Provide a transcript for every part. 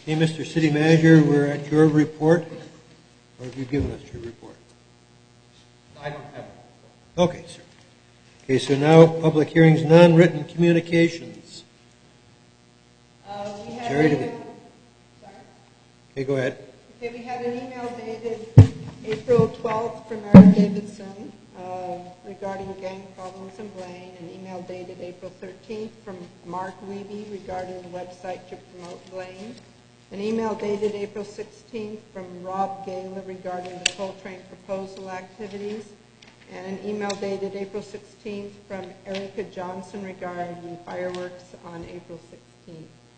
Hey, Mr. City Manager, we're at your report. Or have you given us your report? I don't have it. Okay, sir. Okay, so now public hearings, non-written communications. We had Jerry, sorry? Okay, go ahead. Okay, we had an email dated April 12th from Eric Davidson regarding gang problems in Blaine, an email dated April 13th from Mark Wiebe regarding the website to promote Blaine, an email dated April 16th from Rob Gala regarding the coal train proposal activities, and an email dated April 16th from Erica Johnson regarding fireworks on April 16th.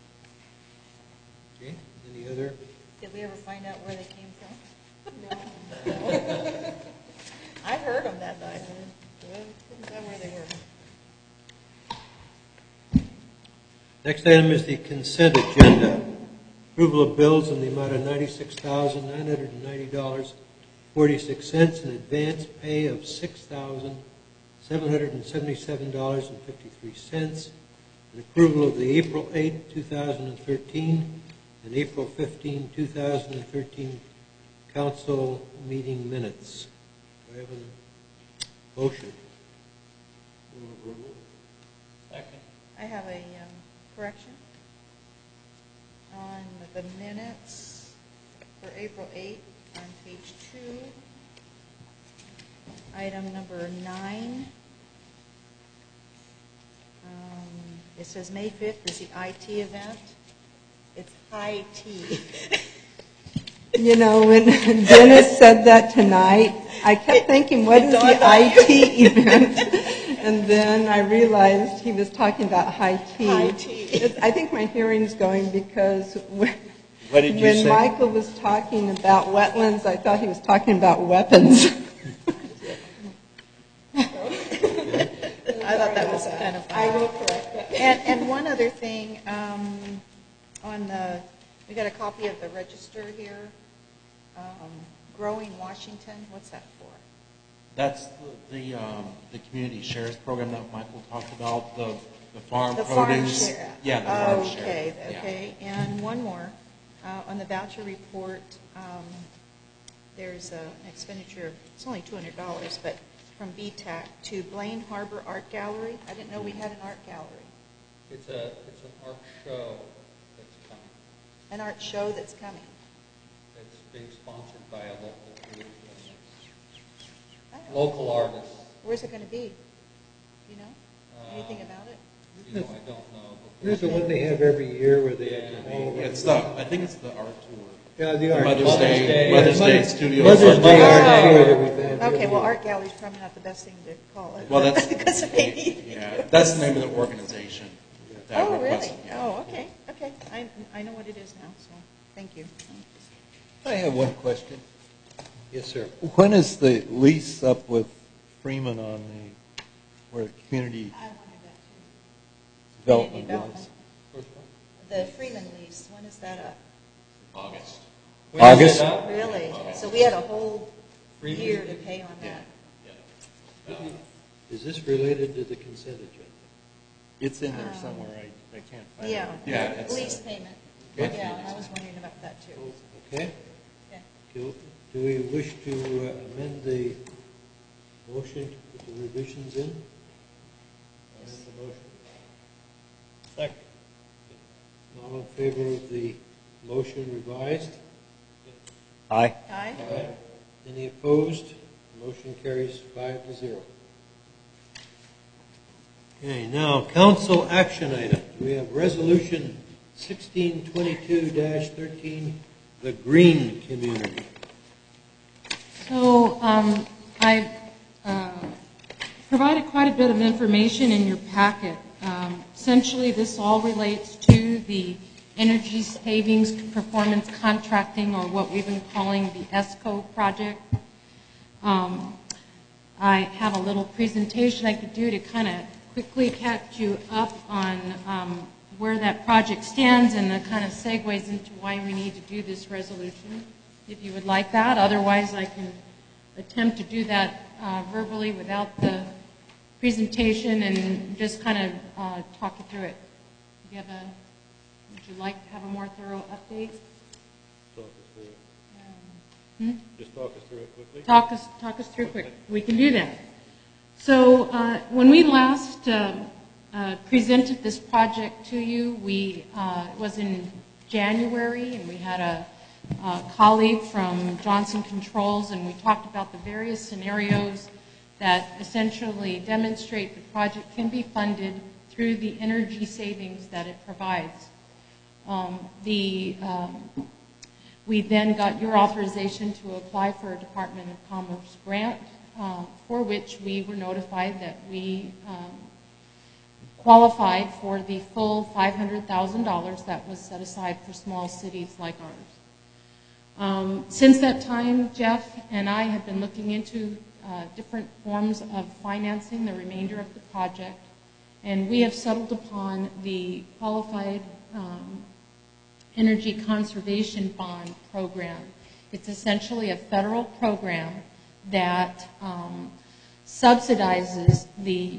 Okay, any other? Did we ever find out where they came from? No. I heard them that night. I couldn't tell where they were. Next item is the consent agenda. Approval of bills in the amount of $96,990.46 and advance pay of $6,777.53. And approval of the April 8, 2013 and April 15, 2013 council meeting minutes. Do I have a motion? Second. I have a correction on the minutes for April 8th on page 2, item number 9. It says May 5th is the IT event. It's high tea. You know, when Dennis said that tonight, I kept thinking, what is the IT event? And then I realized he was talking about high tea. High tea. I think my hearing's going because What did you say? when Michael was talking about wetlands, I thought he was talking about weapons. I thought that was kind of I fun. will correct that. And one other thing, we got a copy of the register here. Growing Washington, what's that for? That's the community shares program that Michael talked about, the farm The farm produce. share. Yeah, the farm share. Okay, Yeah. okay. And one more, on the voucher report, there's an expenditure, it's only $200, but from VTAC to Blaine Harbor Art Gallery. I didn't know we had an art gallery. It's an art show that's coming. An art show that's coming. It's being sponsored by a local group Oh. local artists. Where's it going to be? You know? Anything about it? You know, I don't know. Here's the one they have every year where they have all of It's them. I think it's the art tour. Yeah, the art. Mother's Day Studios. Mother's Day Art art Tour. tour that we've had. Okay, well, art gallery's probably not the best thing to call it. Well, that's because of maybe. Yeah, that's the name of the organization. that Oh, really? requested, yeah. Oh, okay, okay. I know what it is now, so thank you. I have one question. Yes, sir. When is the lease up with Freeman on where community I wondered that development Community was? First one. too. The Freeman lease, when is that up? August. When is August? it up? Really? So we had a whole Freeman? year to pay on that. Is this related to the consent agenda? It's in there somewhere. I can't find Yeah. it. Yeah, it's- Lease payment. Okay. Yeah, and I was wondering about that too. Okay. Okay. Do we wish to amend the motion to put the revisions in? Amend the motion. Second. All in favor of the motion revised? Aye. Aye? Any opposed? Motion carries 5-0. Okay, now council action items. We have resolution 1622-13, the green community. So I provided quite a bit of information in your packet. Essentially, this all relates to the energy savings performance contracting, or what we've been calling the ESCO project. I have a little presentation I could do to kind of quickly catch you up on where that project stands, and that kind of segues into why we need to do this resolution, if you would like that. Otherwise, I can attempt to do that verbally without the presentation and just kind of talk you through it. Do you have a Would you like to have a more thorough update? Talk us through it. Hmm? Just talk us through it quickly. Talk us through quick. We can do that. So when we last presented this project to you, it was in January, and we had a colleague from Johnson Controls, and we talked about the various scenarios that essentially demonstrate the project can be funded through the energy savings that it provides. We then got your authorization to apply for a Department of Commerce grant, for which we were notified that we qualified for the full $500,000 that was set aside for small cities like ours. Since that time, Jeff and I have been looking into different forms of financing the remainder of the project, and we have settled upon the Qualified Energy Conservation Bond program. It's essentially a federal program that subsidizes the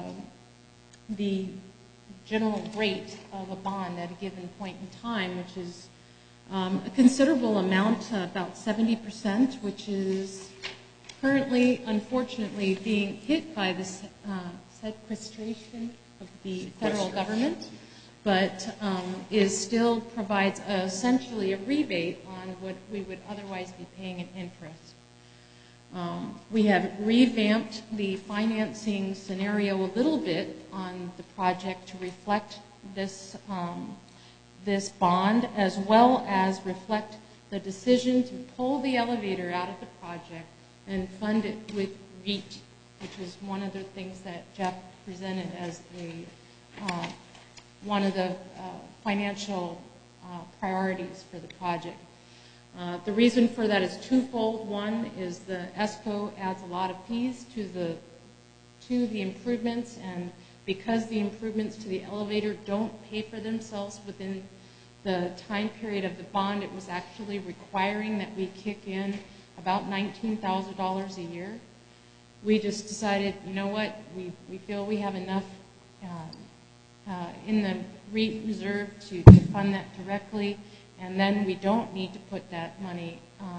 general rate of a bond at a given point in time, which is a considerable amount, about 70%, which is currently, unfortunately, being hit by the sequestration of the federal government, but still provides essentially a rebate on what we would otherwise be paying in interest. We have revamped the financing scenario a little bit on the project to reflect this bond, as well as reflect the decision to pull the elevator out of the project and fund it with REIT, which is one of the things that Jeff presented as one of the financial priorities for the project. The reason for that is twofold. One is the ESCO adds a lot of fees to the improvements, and because the improvements to the elevator don't pay for themselves within the time period of the bond, it was actually requiring that we kick in about $19,000 a year. We just decided, you know what, we feel we have enough in the REIT reserve to fund that directly, and then we don't need to put that money,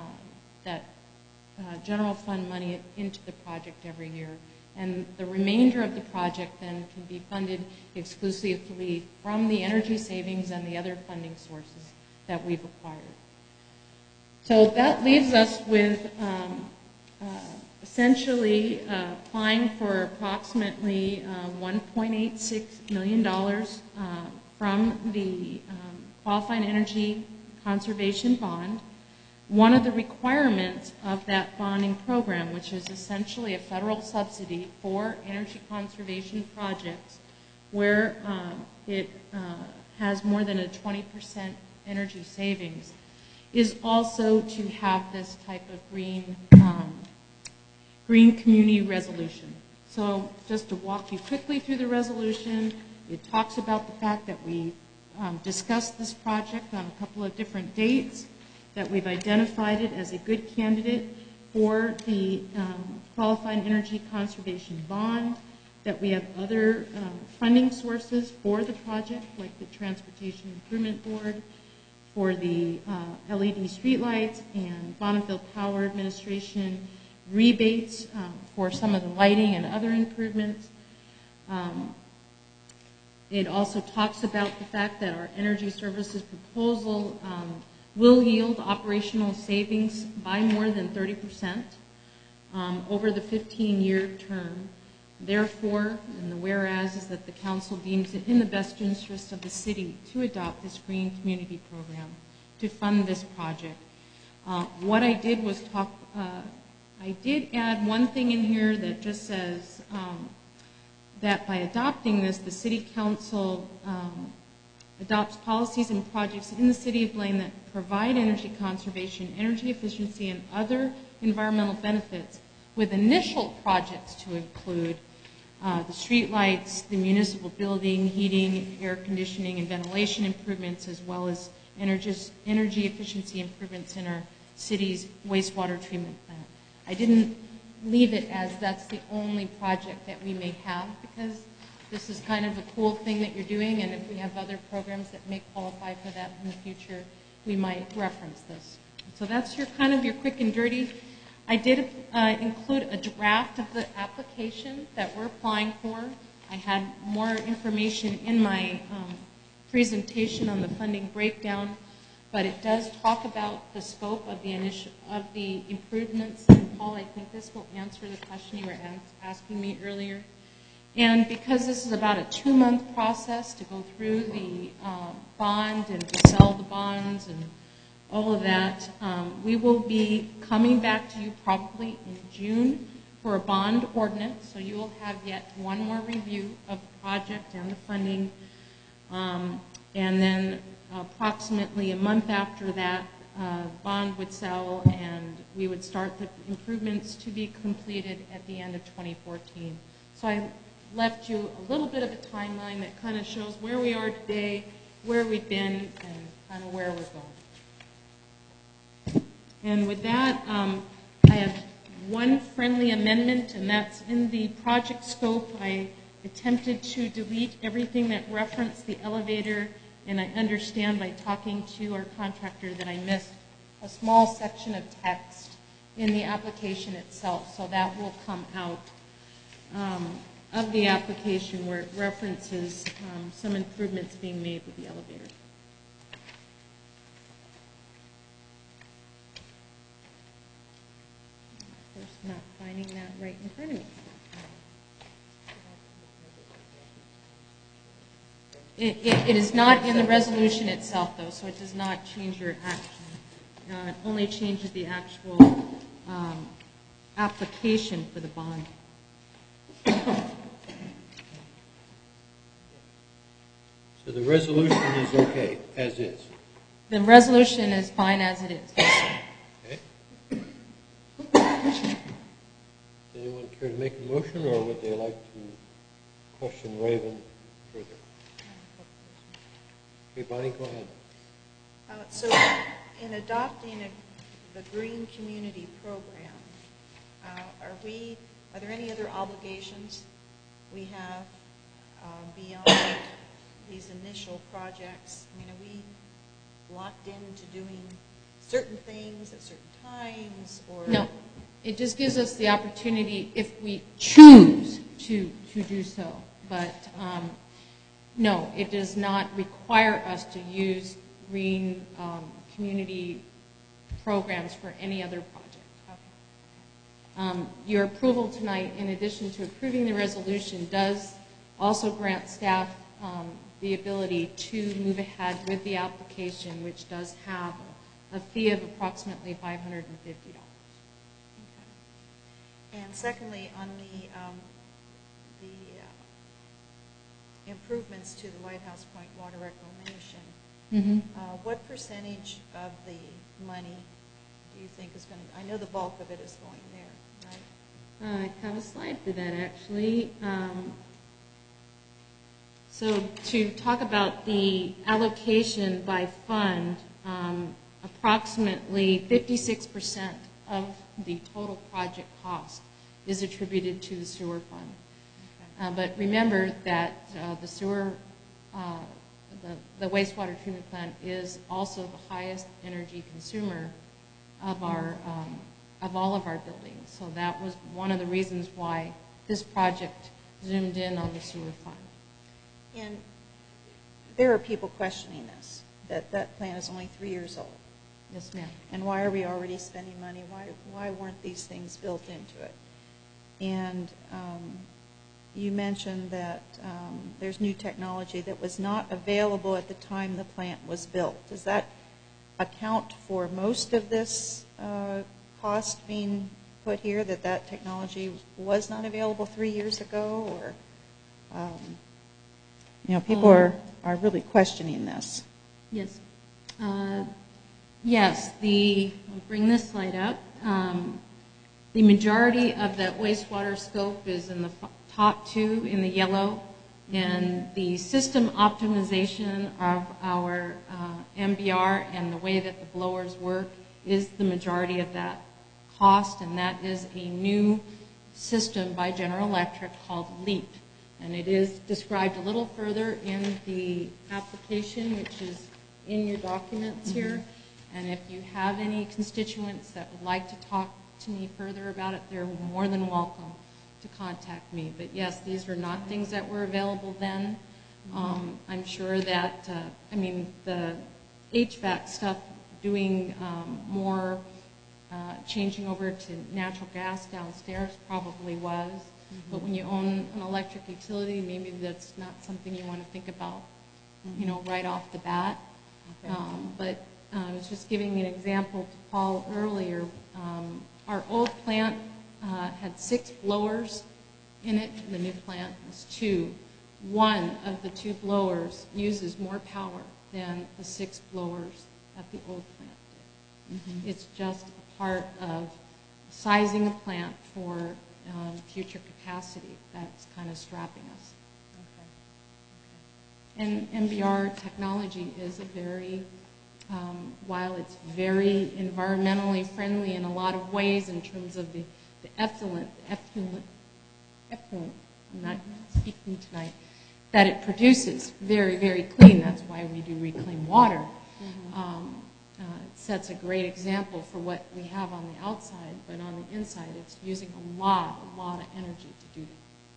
general fund money into the project every year. And the remainder of the project then can be funded exclusively from the energy savings and the other funding sources that we've acquired. So that leaves us with essentially applying for approximately $1.86 million from the Qualified Energy Conservation Bond. One of the requirements of that bonding program, which is essentially a federal subsidy for energy conservation projects, where it has more than a 20% energy savings, is also to have this type of green community resolution. So just to walk you quickly through the resolution, it talks about the fact that we discussed this project on a couple of different dates, that we've identified it as a good candidate for the Qualified Energy Conservation Bond, that we have other funding sources for the project, like the Transportation Improvement Board, for the LED streetlights, and Bonneville Power Administration rebates for some of the lighting and other improvements. It also talks about the fact that our energy services proposal will yield operational savings by more than 30% over the 15-year term. Therefore, and the whereas is that the council deems it in the best interest of the city to adopt this green community program to fund this project. What I did was I did add one thing in here that just says that by adopting this, the city council adopts policies and projects in the city of Blaine that provide energy conservation, energy efficiency, and other environmental benefits, with initial projects to include the street lights, the municipal building, heating, air conditioning, and ventilation improvements, as well as energy efficiency improvements in our city's wastewater treatment plant. I didn't leave it as that's the only project that we may have, because this is kind of a cool thing that you're doing, and if we have other programs that may qualify for that in the future, we might reference this. So that's your kind of your quick and dirty. I did include a draft of the application that we're applying for. I had more information in my presentation on the funding breakdown, but it does talk about the scope of the improvements. And Paul, I think this will answer the question you were asking me earlier. And because this is about a 2-month process to go through the bond and to sell the bonds and all of that, we will be coming back to you probably in June for a bond ordinance. So you will have yet one more review of the project and the funding. And then approximately a month after that, bond would sell and we would start the improvements to be completed at the end of 2014. So I left you a little bit of a timeline that kind of shows where we are today, where we've been, and kind of where we're going. And with that, I have one friendly amendment, and that's in the project scope. I attempted to delete everything that referenced the elevator, and I understand by talking to our contractor that I missed a small section of text in the application itself, so that will come out of the application where it references some improvements being made with the elevator. Of course, not finding that right in front of me. It is not in the resolution itself, though, so it does not change your action. It only changes the actual application for the bond. So the resolution is okay, as is? The resolution is fine as it is. Okay. Anyone care to make a motion, or would they like to question Raven further? Okay, Bonnie, go ahead. So in adopting the Green Community Program, are there any other obligations we have beyond these initial projects? I mean, are we locked into doing certain things at certain times? Or No. It just gives us the opportunity if we choose to do so. But no, it does not require us to use green community programs for any other project. Your approval tonight, in addition to approving the resolution, does also grant staff the ability to move ahead with the application, which does have a fee of approximately $550. Okay. And secondly, on the improvements to the Lighthouse Point Water Reclamation, what percentage of the money do you think is going to, I know the bulk of it is going there, right? I have a slide for that, actually. So to talk about the allocation by fund, approximately 56% of the total project cost is attributed to the sewer fund. Okay. But remember that the sewer, the wastewater treatment plant is also the highest energy consumer of our of all of our buildings. So that was one of the reasons why this project zoomed in on the sewer fund. And there are people questioning this, that plant is only 3 years old. Yes, ma'am. And why are we already spending money? Why weren't these things built into it? And you mentioned that there's new technology that was not available at the time the plant was built. Does that account for most of this cost being put here, that technology was not available 3 years ago? Or, people are really questioning this. Yes. Yes, I'll bring this slide up. The majority of that wastewater scope is in the top two in the yellow, and the system optimization of our MBR and the way that the blowers work is the majority of that cost, and that is a new system by General Electric called LEAP. And it is described a little further in the application, which is in your documents here. And if you have any constituents that would like to talk to me further about it, they're more than welcome to contact me. But yes, these are not things that were available then. I'm sure that, the HVAC stuff, doing more changing over to natural gas downstairs probably was. But when you own an electric utility, maybe that's not something you want to think about, right off the bat. Okay. But I was just giving an example to Paul earlier. Our old plant had 6 blowers in it. The new plant has 2. One of the 2 blowers uses more power than the 6 blowers that the old plant did. It's just a part of sizing a plant for future capacity that's kind of strapping us. And MBR technology is a very, while it's very environmentally friendly in a lot of ways in terms of the effluent, I'm not speaking tonight, that it produces very, very clean. That's why we do reclaim water. It sets a great example for what we have on the outside, but on the inside it's using a lot of energy to do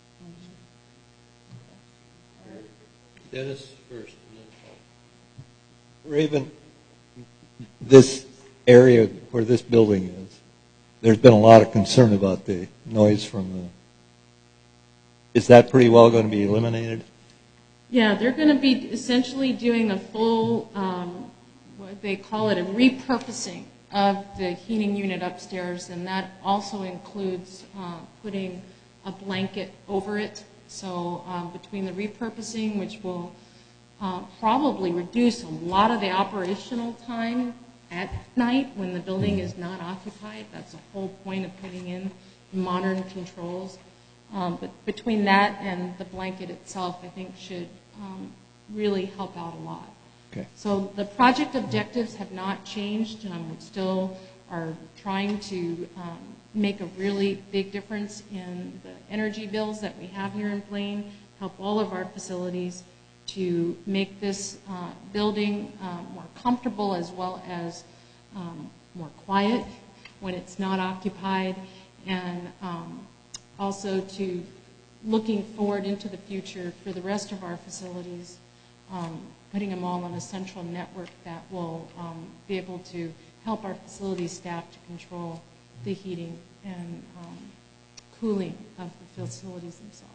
that. Dennis first, and then Paul. Raven, this area where this building is, there's been a lot of concern about the noise from the, is that pretty well going to be eliminated? Yeah, they're going to be essentially doing a full, what they call it, a repurposing of the heating unit upstairs, and that also includes putting a blanket over it. So between the repurposing, which will probably reduce a lot of the operational time at night when the building is not occupied. That's the whole point of putting in modern controls. But between that and the blanket itself, I think should really help out a lot. Okay. So the project objectives have not changed. We still are trying to make a really big difference in the energy bills that we have here in Blaine, help all of our facilities to make this building more comfortable as well as more quiet when it's not occupied, and also to looking forward into the future for the rest of our facilities, putting them all on a central network that will be able to help our facility staff to control the heating and cooling of the facilities themselves.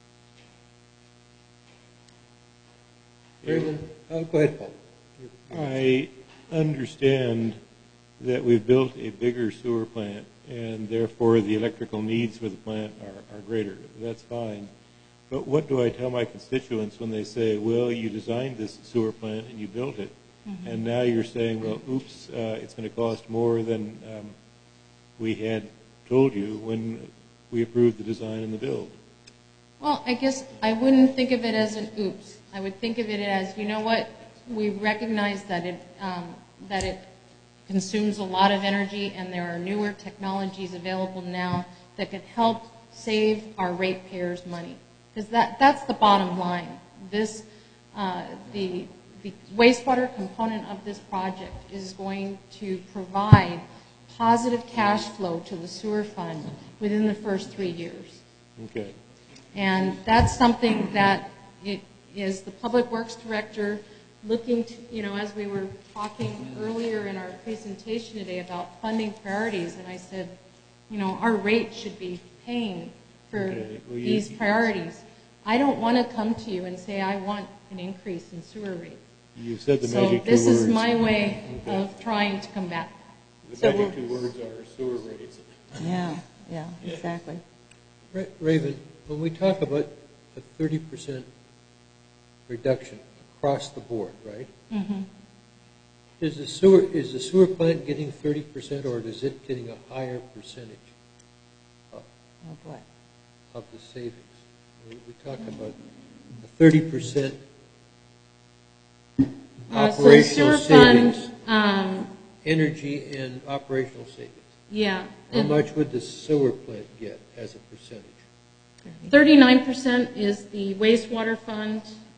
Raven, go ahead, Paul. I understand that we've built a bigger sewer plant, and therefore the electrical needs for the plant are greater. That's fine. But what do I tell my constituents when they say, well, you designed this sewer plant and you built it, and now you're saying, well, oops, it's going to cost more than we had told you when we approved the design and the build? Well, I guess I wouldn't think of it as an oops. I would think of it as, you know what, we recognize that it consumes a lot of energy, and there are newer technologies available now that can help save our ratepayers money. Because that's the bottom line. This, the wastewater component of this project is going to provide positive cash flow to the sewer fund within the first 3 years. Okay. And that's something that it is the Public Works Director looking to, as we were talking earlier in our presentation today about funding priorities, and I said, our rate should be paying for these priorities. I don't want to come to you and say I want an increase in sewer rates. You said the magic 2 words. So this is my way of trying to combat that. The magic 2 words are sewer rates. Yeah, exactly. Raven, when we talk about a 30% reduction across the board, right? Mm-hmm. Is the sewer plant getting 30%, or is it getting a higher percentage of the savings? We talk about a 30% operational savings, energy and operational savings. Yeah. How much would the sewer plant get as a percentage? 39% is the wastewater fund,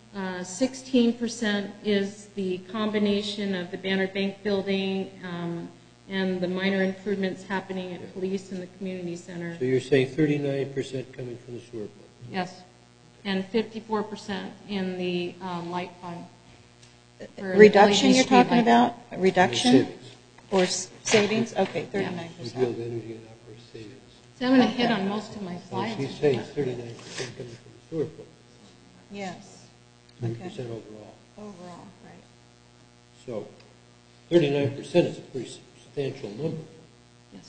16% is the combination of the Banner Bank building and the minor improvements happening at police and the community center. So you're saying 39% coming from the sewer fund? Yes, and 54% in the light fund. for Reduction LED you're street talking lights. about? A reduction Savings. or savings? Okay, We 39%. build energy and opera savings. So I'm going to hit on most of my So slides. she's saying 39% coming from the sewer fund, Yes, 30% Okay. overall. overall, right. So 39% is a pretty substantial number. Yes.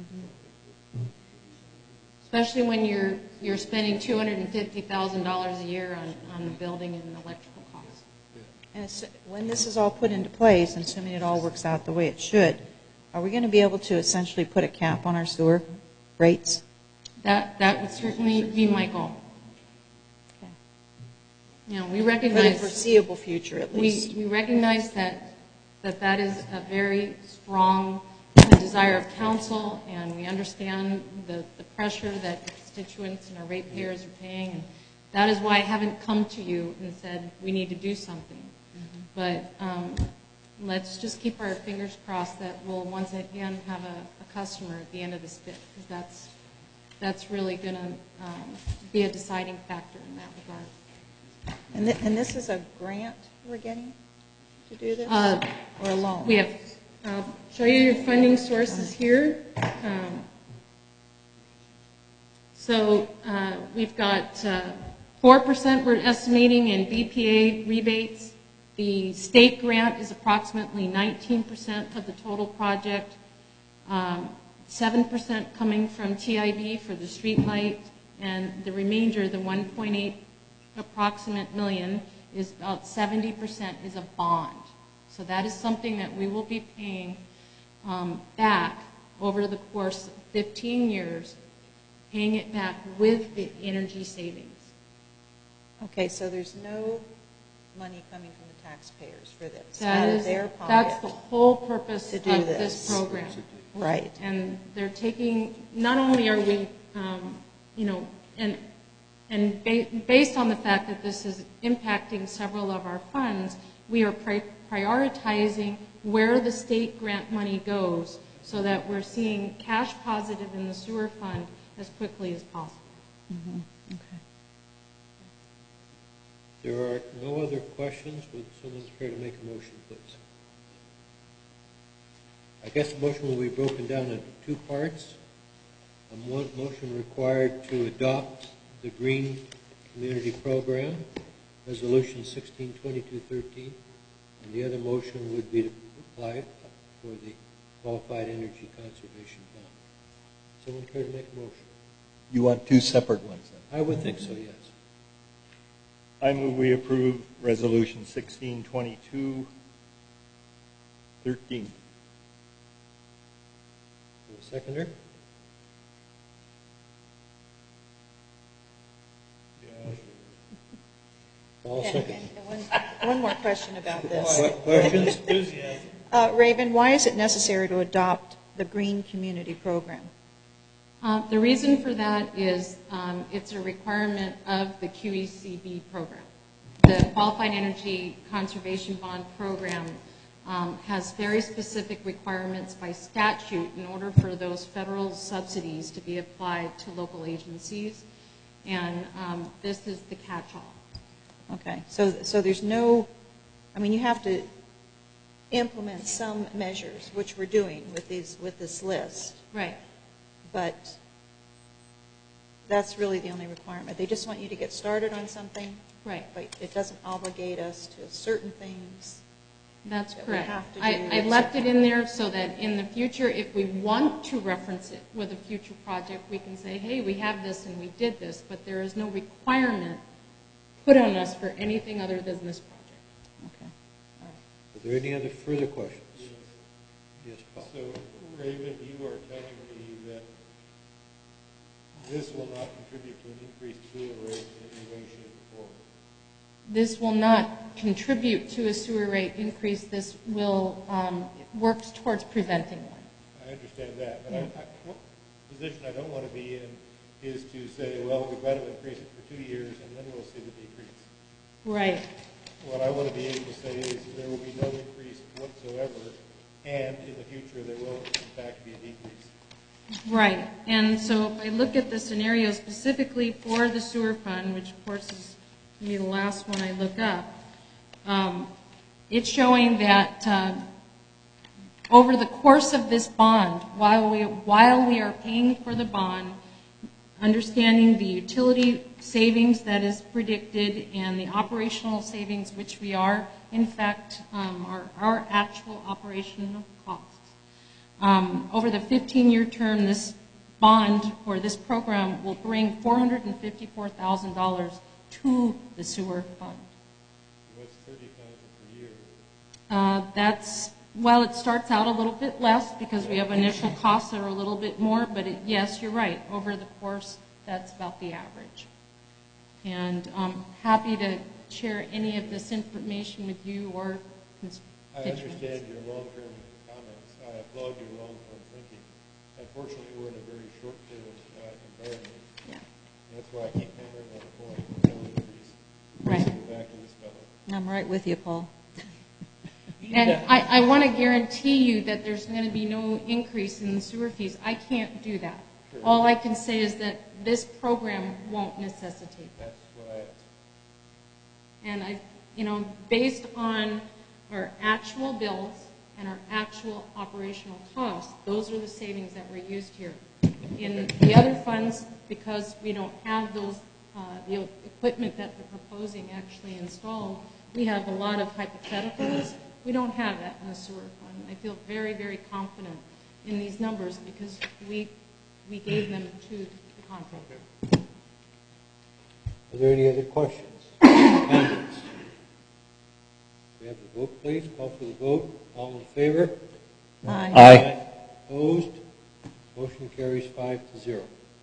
Especially when you're spending $250,000 a year on the building and electrical costs. And when this is all put into place, and assuming it all works out the way it should, are we going to be able to essentially put a cap on our sewer rates? That would certainly be my goal. Okay. You know, we For the recognize foreseeable future, at least. we recognize that is a very strong desire of council, and we understand the pressure that the constituents and our ratepayers are paying, and that is why I haven't come to you and said we need to do something. But let's just keep our fingers crossed that we'll once again have a customer at the end of this bid, because that's really going to be a deciding factor in that regard. And this is a grant we're getting to do this? Or a loan? We have, show you your funding sources here. So we've got 4% we're estimating in BPA rebates. The state grant is approximately 19% of the total project. 7% coming from TIB for the street light, and the remainder, the 1.8 approximate million, is about 70% is a bond. So that is something that we will be paying back over the course of 15 years, paying it back with the energy savings. Okay, so there's no money coming from the taxpayers for this, That out is, of their pocket? that's the whole purpose to of do this this. program. Right. And they're taking, not only are we, and based on the fact that this is impacting several of our funds, we are prioritizing where the state grant money goes so that we're seeing cash positive in the sewer fund as quickly as possible. Okay. There are no other questions. Would someone care to make a motion, please? I guess the motion will be broken down into two parts. One motion required to adopt the Green Community Program, Resolution 162213, and the other motion would be to apply for the Qualified Energy Conservation Bond. Someone care to make a motion? You want two separate ones then? I would think so, yes. I move we approve Resolution 162213. A seconder? All second. One more question about this. Questions? Raven, why is it necessary to adopt the Green Community Program? The reason for that is it's a requirement of the QECB program. The Qualified Energy Conservation Bond Program has very specific requirements by statute in order for those federal subsidies to be applied to local agencies, and this is the catch-all. Okay, so there's no, I mean, you have to implement some measures, which we're doing with this list. Right. But that's really the only requirement. They just want you to get started on something. Right. But it doesn't obligate us to certain things. That's that we correct. have to do I left it in there so that in the future, if we want to reference it with a future project, we can say, hey, we have this and we did this, but there is no requirement put on us for anything other than this project. Okay. All right. Are there any other further questions? Yes, Paul. So, Raven, you are telling me that this will not contribute to an increased sewer rate in any way, shape, or form? This will not contribute to a sewer rate increase. This will works towards preventing one. I understand that, but what position I don't want to be in is to say, well, we've got to increase it for 2 years, and then we'll see the decrease. Right. What I want to be able to say is there will be no increase whatsoever, and in the future there will, in fact, be a decrease. Right, and so if I look at the scenario specifically for the sewer fund, which of course is going to be the last one I look up, it's showing that over the course of this bond, while we are paying for the bond, understanding the utility savings that is predicted and the operational savings, which we are, in fact, our actual operational costs. Over the 15-year term, this bond or this program will bring $454,000 to the sewer fund. What's $30,000 per year? Well, it starts out a little bit less because we have initial costs that are a little bit more, but yes, you're right. Over the course, that's about the average. And I'm happy to share any of this information with you or constituents. I understand your long-term comments. I applaud your long-term thinking. Unfortunately, we're in a very short-term environment. Yeah. That's why I keep hammering on the point. No increase. Right. So go back to this fellow. I'm right with you, Paul. And I want to guarantee you that there's going to be no increase in the sewer fees. I can't do that. Sure. All I can say is that this program won't necessitate that. That's what I asked. And based on our actual bills and our actual operational costs, those are the savings that were used here. In the other funds, because we don't have those, the equipment that we're proposing actually installed, we have a lot of hypotheticals. We don't have that in the sewer fund. I feel very, very confident in these numbers because we gave them to the contractor. Are there any other questions? Comments? We have the vote, please. Call for the vote. All in favor? Aye. Aye. Opposed? Motion carries 5-0.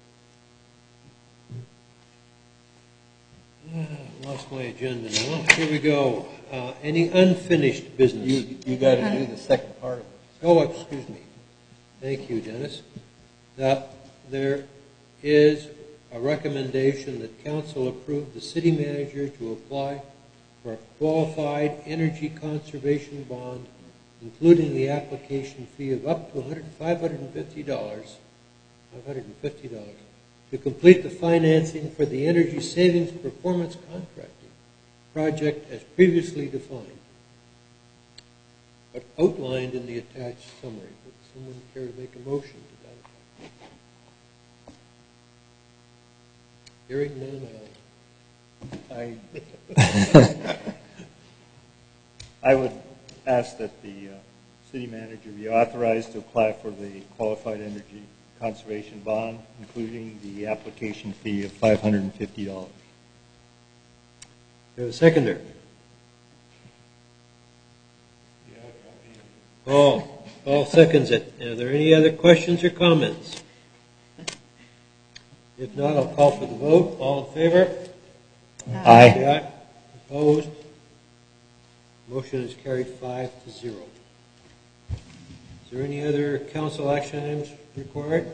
Lost my agenda now. Here we go. Any unfinished business? You got to do the second part of it. Oh, excuse me. Thank you, Dennis. Now, there is a recommendation that council approve the city manager to apply for a qualified energy conservation bond, including the application fee of up to $550 to complete the financing for the energy savings performance contracting project as previously defined, but outlined in the attached summary. Would someone care to make a motion to that effect? Hearing none, I would ask that the city manager be authorized to apply for the qualified energy conservation bond, including the application fee of $550. we have a seconder. Yeah, Paul seconds it. Are there any other questions or comments? If not, I'll call for the vote. All in favor? Aye. Say aye. Opposed? Motion is carried 5-0. Is there any other council action items required?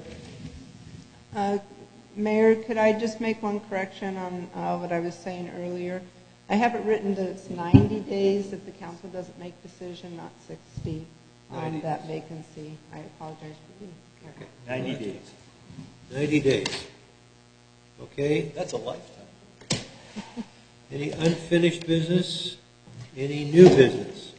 Mayor, could I just make one correction on what I was saying earlier? I have it written that it's 90 days if the council doesn't make decision, not 60 on that vacancy. I apologize for being careful. 90 days. 90 days. Okay. That's a lifetime. Any unfinished business? Any new business?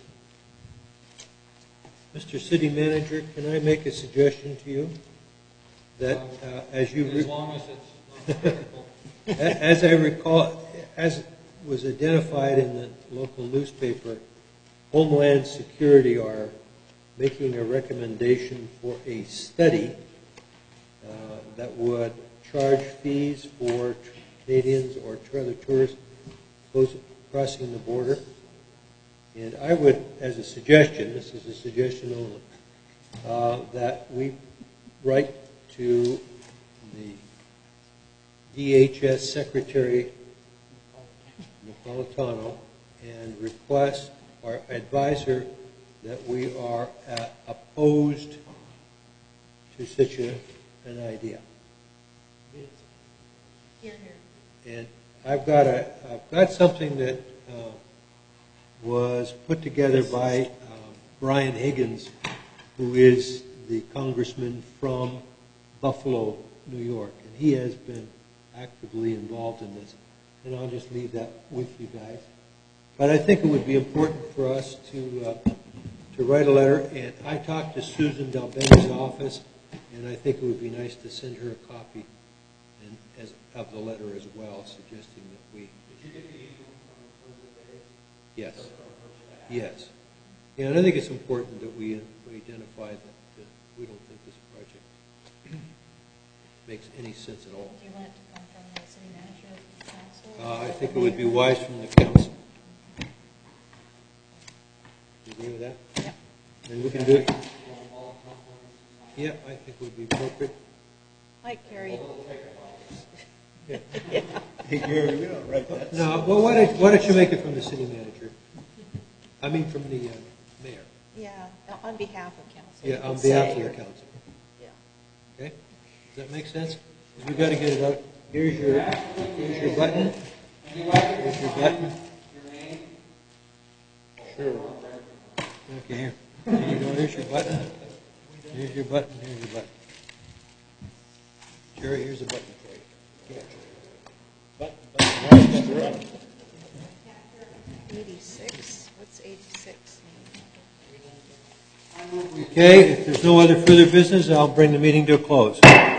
Mr. City Manager, can I make a suggestion to you? That as long as it's not critical. as I recall, as was identified in the local newspaper, Homeland Security are making a recommendation for a study that would charge fees for Canadians or other tourists crossing the border. And I would, as a suggestion, this is a suggestion only, that we write to the DHS Secretary Napolitano and request or advise her that we are opposed to such an idea. And I've got something that was put together by Brian Higgins, who is the congressman from Buffalo, New York, and he has been actively involved in this. And I'll just leave that with you guys. But I think it would be important for us to write a letter. And I talked to Susan Delben's office, and I think it would be nice to send her a copy of the letter as well, suggesting that we. Did you get the email from Elizabeth? Yes. Yes. Yeah, and I think it's important that we identify that we don't think this project makes any sense at all. Do you want it to come from the city manager or council? I think it would be wise from the council. You agree with that? Yep. And we can do it. Yeah, I think it would be appropriate. Mike, Carrie. Hey, Gary, we don't write that. No, well, why don't you make it from the city manager? I mean, from the mayor. Yeah, on behalf of council. Yeah, you on could behalf say, of the or- council. Yeah. Okay? Does that make sense? We got to get it out. Here's your button. Here's your button. Sure. Okay, here. There you go. Here's your button. Here's your button. Here's your button. Jerry, here's a button for you. Yeah. 86. What's 86 mean? Okay, if there's no other further business, I'll bring the meeting to a close.